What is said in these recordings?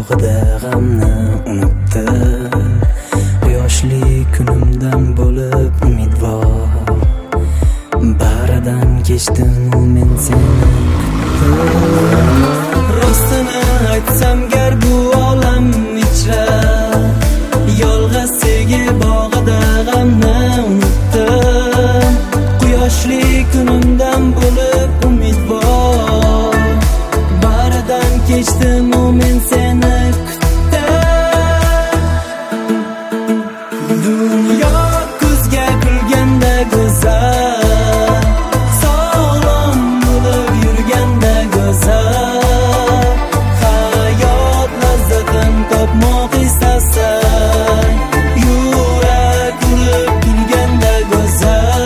bog'ida g'amni unutdi. Yoshli kunimdan bo'lib umidvor, baridan kechdim men seni kutdim. Rostini aytsam gar bu olam ichra, yolg'iz sevgi bog'ida g'amni unutdim. Quyoshli kunimdan bo'lib umidvor, baridan kechdim men seni kutdim. Dunyo kuzga kulganda go'zal, sog'lom bo'lib yurganda go'zal, hayot lazzatin topmoq istasang, yurak urib kulganda go'zal.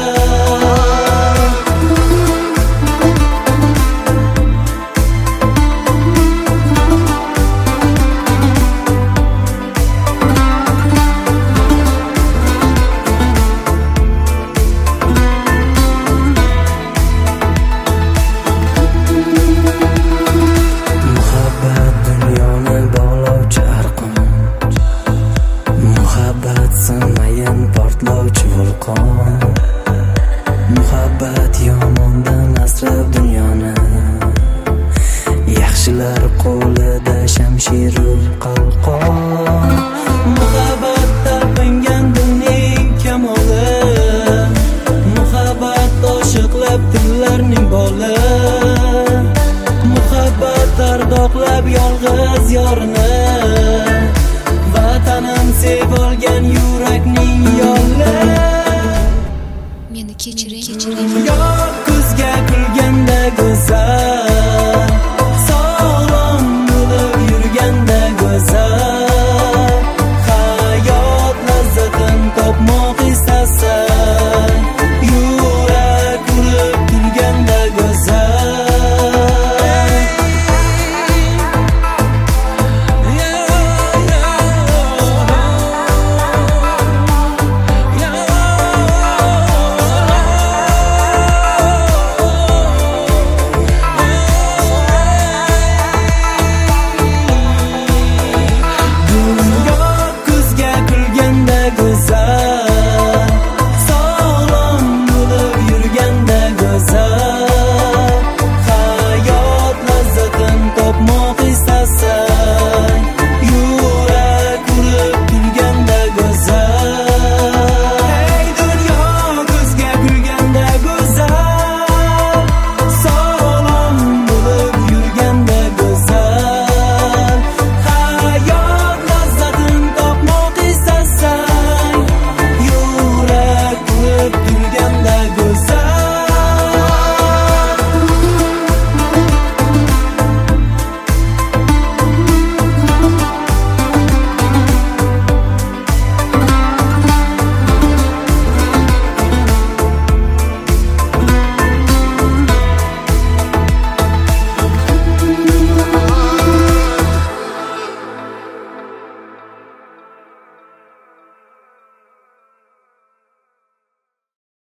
Portlovchi vulqon, muhabbat yomondan asrab dunyoni, yaxshilar qo'lida shamshir